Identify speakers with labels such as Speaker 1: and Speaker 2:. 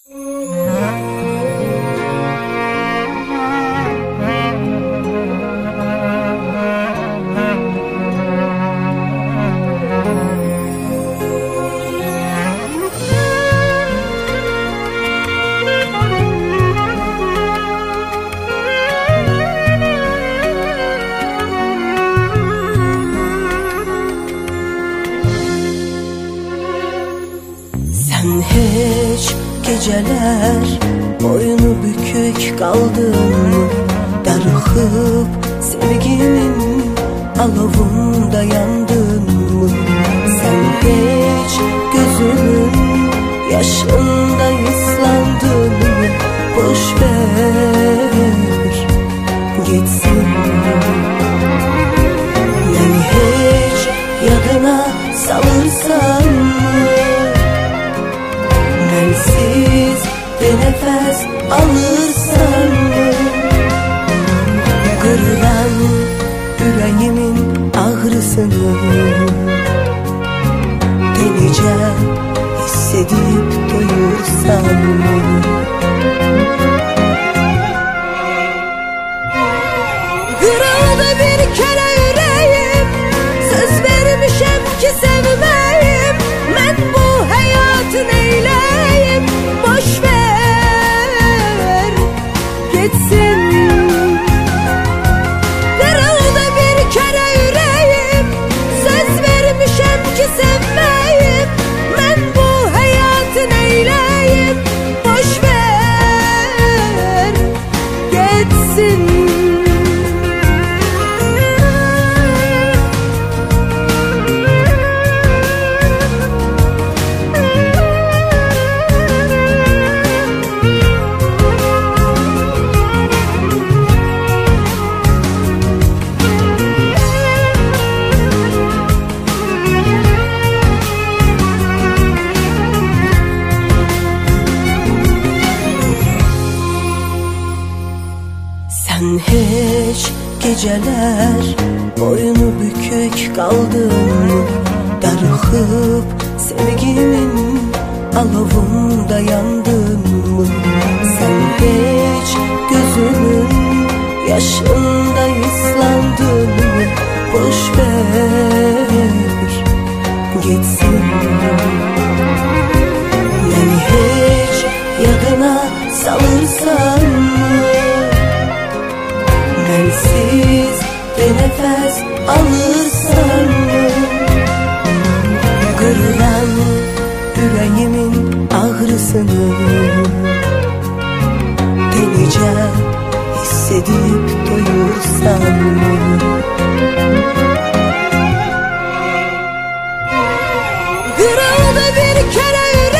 Speaker 1: Sen hiç geceler boynu bükük kaldın mı? Darıxıp sevgimin alovunda yandın mı? Sen hiç gözümün yaşında ıslandın mı? Boş ver gitsin. Beni hiç yadına salırsan mı? Bensiz bir nefes alırsan mı? Kırılan yüreğimin ağrısını delice hissedip doyursan mı? Kırıldı bir kere yüreğim, söz vermişim ki sevmeyim. Ben bu hayatı neyleyim? Boş ver gitsin. Kırıldı bir kere yüreğim, söz vermişim ki sevmeyim. Ben bu hayatı neyleyim? Boş ver gitsin. Sen hiç geceler boynu bükük kaldın mı? Darıxıp sevgimin alovunda yandın mı? Sen hiç gözümün yaşında ıslandın mı? Boş ver gitsin. Beni hiç yadına salırsan mı? Bensiz bir nefes alırsan mı? Kırılan yüreğimin ağrısını delice hissedip doyursan mı? Kırıldı bir kere yüreğim,